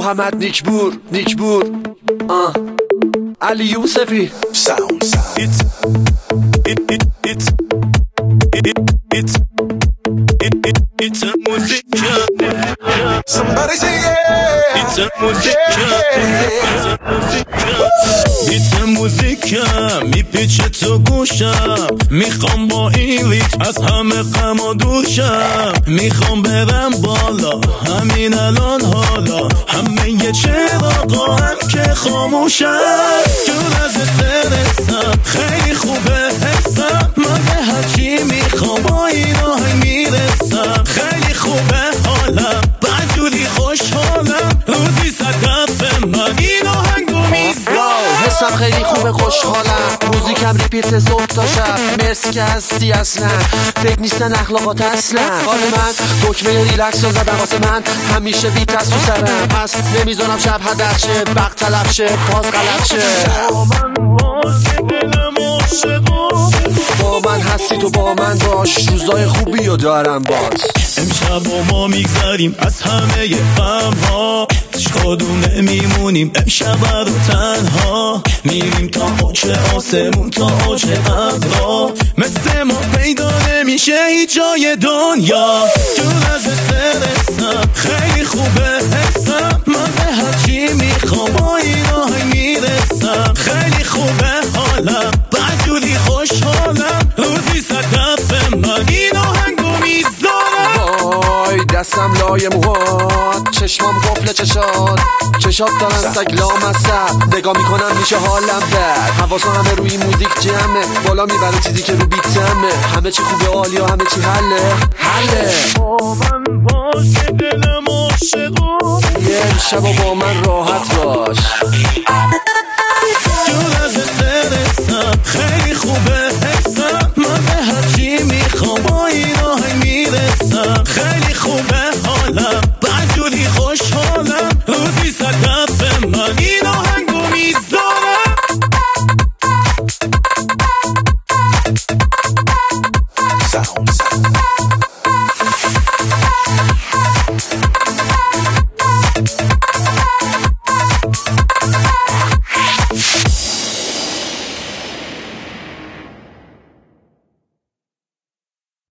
محمد نیکبور علی یوسفی It's a music. Somebody say yeah. It's a music. It's a music. میپیچه تو گوشم، میخوام با این لیک از همه غم دوشم، میخوام برم بالا همین الان حالا، همه یه چراغا هم که خاموشم، جون از استرسم خیلی خوبه حسم، من به هرچی میخوام با این آهنگ میرسم، خیلی خوبه حالم بدجوری خوشحالم، روزی صدف من این آهنگو میزنم، حسم خیلی خوبه خوشحالم، موزیکم ریپیت صبح تا شب، مرسی که هستی اصلا، فکر نیستن اخلاقات اصلا، حال من دکمه ریلکس رو زدم واسه من، همیشه بیت از تو سرم، پس نمیذارم شب هدر شه، وقت تلف شه، باز غلط شه، با من هستی تو با من باش، روزای خوبی رو دارم باز، امشب با ما میگذاریم از همه غم ها، کدوم نمیمونیم امشب رو تنها، میریم تا اوج آسمون تا اوج ابرا، مثل ما پیدا نمیشه هیچ جای دنیا، جون از استرسم خیلی خوبه حسم، من به هرچی میخوام با این آهنگ میرسم، خیلی خوبه حالم بدجوری خوشحالم، روزی صدف من این آهنگو میذارم، وای دستم لای موهات، چشمام قفل چشات دارن سگ لامصب، نگاه میکنم میشه حالم بد، حواسم همه روی موزیک جمعه، بالا میبره چیزی که رو بیتمه، همه چی خوبه عالی و همه چی حله با من باش که دلم عاشقو، یه شب با من راحت باش.